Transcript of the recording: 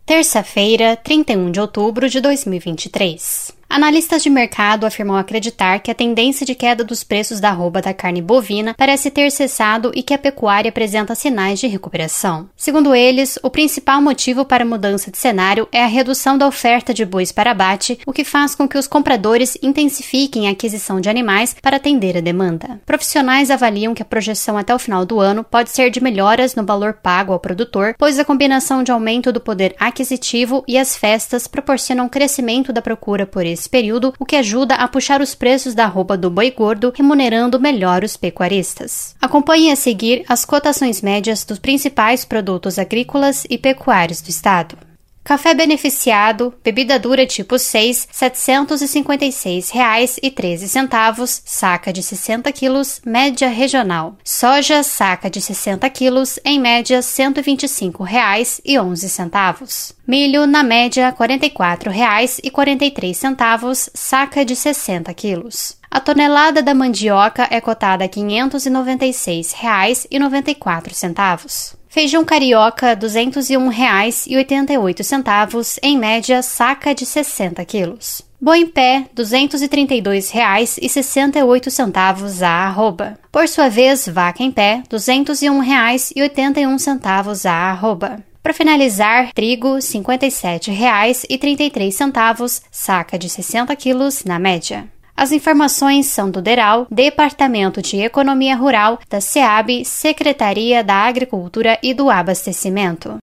Terça-feira, 31 de outubro de 2023. Analistas de mercado afirmam acreditar que a tendência de queda dos preços da arroba da carne bovina parece ter cessado e que a pecuária apresenta sinais de recuperação. Segundo eles, o principal motivo para a mudança de cenário é a redução da oferta de bois para abate, o que faz com que os compradores intensifiquem a aquisição de animais para atender a demanda. Profissionais avaliam que a projeção até o final do ano pode ser de melhoras no valor pago ao produtor, pois a combinação de aumento do poder aquisitivo e as festas proporcionam crescimento da procura por esse período, o que ajuda a puxar os preços da arroba do boi gordo, remunerando melhor os pecuaristas. Acompanhe a seguir as cotações médias dos principais produtos agrícolas e pecuários do estado. Café beneficiado, bebida dura tipo 6, R$ 756,13, saca de 60 quilos, média regional. Soja, saca de 60 quilos, em média R$ 125,11. Milho, na média R$ 44,43, saca de 60 quilos. A tonelada da mandioca é cotada a R$ 596,94. Feijão carioca, R$ 201,88, em média, saca de 60 quilos. Boi em pé, R$ 232,68 a arroba. Por sua vez, vaca em pé, R$ 201,81 a arroba. Para finalizar, trigo, R$ 57,33, saca de 60 quilos na média. As informações são do DERAL, Departamento de Economia Rural, da SEAB, Secretaria da Agricultura e do Abastecimento.